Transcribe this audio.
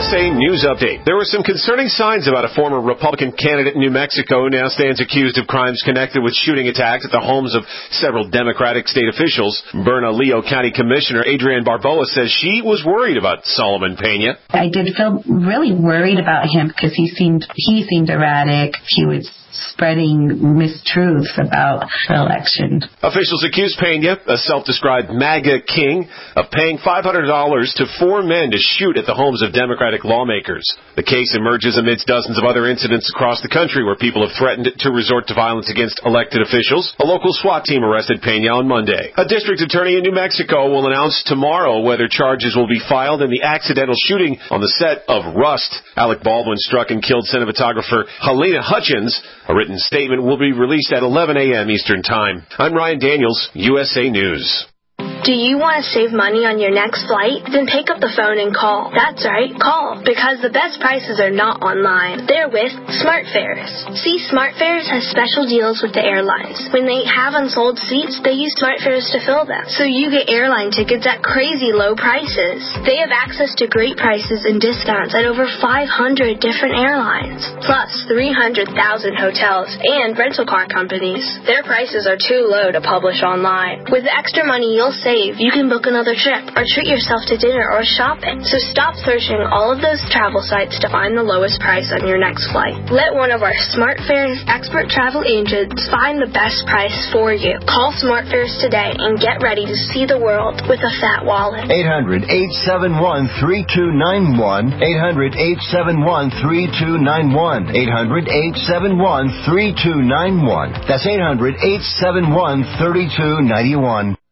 USA News Update. There were some concerning signs about a former Republican candidate in New Mexico who now stands accused of crimes connected with shooting attacks at the homes of several Democratic state officials. Bernalillo County Commissioner Adrienne Barboa says she was worried about Solomon Pena. I did feel really worried about him because he seemed erratic. He was spreading mistruths about the election. Officials accuse Pena, a self-described MAGA king, of paying $500 to 4 men to shoot at the homes of Democratic lawmakers. The case emerges amidst dozens of other incidents across the country where people have threatened to resort to violence against elected officials. A local SWAT team arrested Pena on Monday. A district attorney in New Mexico will announce tomorrow whether charges will be filed in the accidental shooting on the set of Rust. Alec Baldwin struck and killed cinematographer Halyna Hutchins. A written statement will be released at 11 a.m. Eastern Time. I'm Ryan Daniels, USA News. Do you want to save money on your next flight? Then pick up the phone and call. That's right, call. Because the best prices are not online. They're with SmartFares. See, SmartFares has special deals with the airlines. When they have unsold seats, they use SmartFares to fill them. So you get airline tickets at crazy low prices. They have access to great prices and discounts at over 500 different airlines. Plus 300,000 hotels and rental car companies. Their prices are too low to publish online. With the extra money you'll save, you can book another trip or treat yourself to dinner or shopping. So stop searching all of those travel sites to find the lowest price on your next flight. Let one of our SmartFares expert travel agents find the best price for you. Call SmartFares today and get ready to see the world with a fat wallet. 800-871-3291. 800-871-3291. 800-871-3291. That's 800-871-3291.